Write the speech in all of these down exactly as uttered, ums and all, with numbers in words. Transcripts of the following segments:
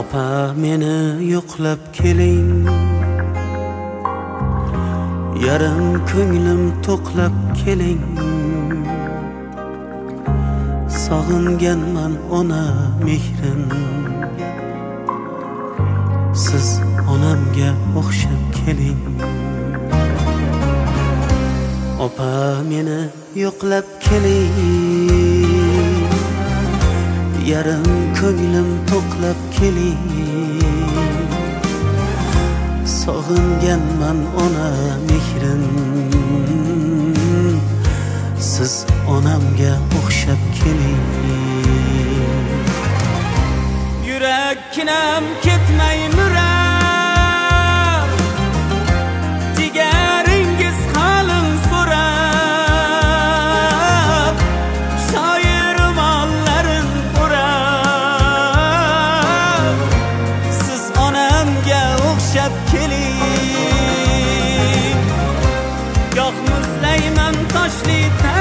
Opa meni yo'qlab keling, yarim ko'nglim to'qlab keling. Sog'inganman ona mehrin, siz onamga o'xshab keling. Opa meni yo'qlab keling, yarim ko'nglim to'qlab keling. Sog'inganman ona mehrin, siz onamga o'xshab keling. Yurakkinam ketmay murar, jigaringiz qalin so'rab, shoir romanlarin o'rab, siz onamga o'xshab keling. Goh muzlayman toshli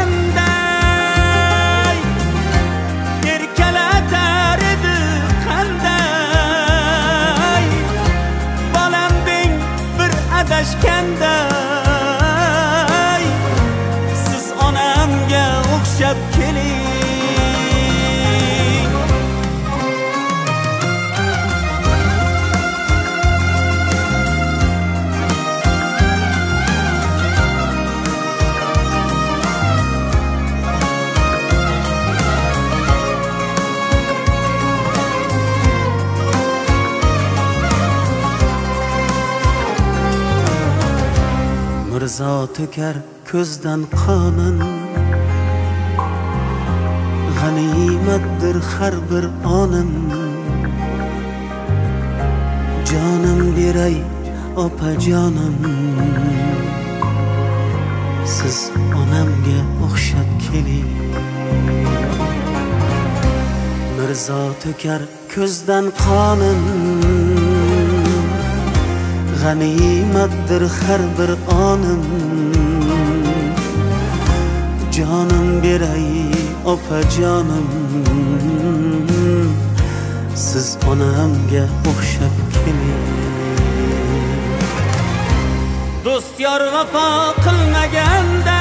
tanday, erkalatar edi qanday, bolam deng bir adashganday, siz onamga o'xshab keling. Mirzo to'kar ko'zdan qonin, g'animatdir har bir onim. Jonim beray opa jonim, siz onamga o'xshab keling. Mirzo to'kar ko'zdan qonin, g'animatdir har bir onim. Jonim beray opa jonim, siz onamga o'xshab keling. Do'st yor vafo qilmaganda,